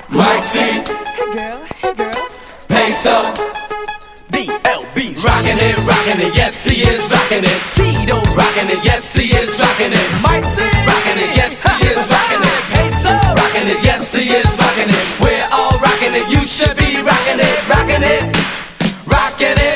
Mike C, Hey girl, Peso, DLB's rockin' it, yes he is rockin' it. Tito's Rockin' it, yes he is rockin' it. Mike C, Rockin' it, yes he is rockin' it. Peso, Rockin' it, yes he is rockin' it. We're all rockin' it, you should be rockin' it, rockin' it, rockin' it.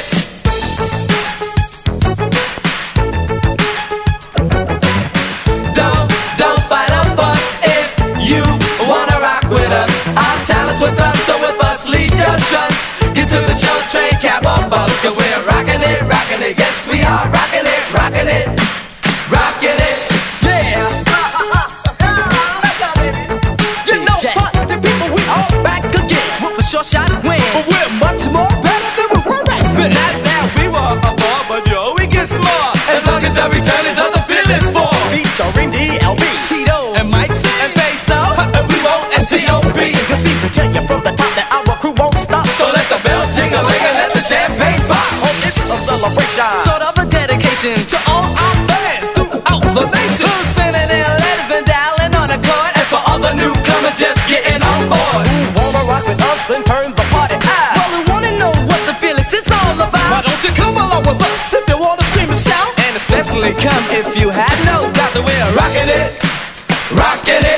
Don't fight a fuss if you wanna rock with us. Our talents with us, so with us, leave your trust. Get to the show, train, cab, or bus, cause we're rockin' it, yes we are rockin' it, rockin' it, rockin' it. yeah. You know what, the people, we all back again with a short shot win, but we're much more better than we were back then. Not that we were above, but yo, we get smart. As long as the return is of the feelings for Featuring DLB, Tito, and Mike C, and Peso, and we won't SCOB. cause he can tell you from the top that our crew won't stop. So let the bells jingle and let the champagne pop. Oh, it's a celebration, sort of a dedication to all our fans throughout the nation who's sending in letters and dialing on a chord. And for all the newcomers just getting on board, Who wanna rock with us and turn the party out? Well, we wanna know what the feelings it's all about. Why don't you come along with us if you wanna scream and shout? And especially come if you had no doubt that we're rockin' it, rockin' it.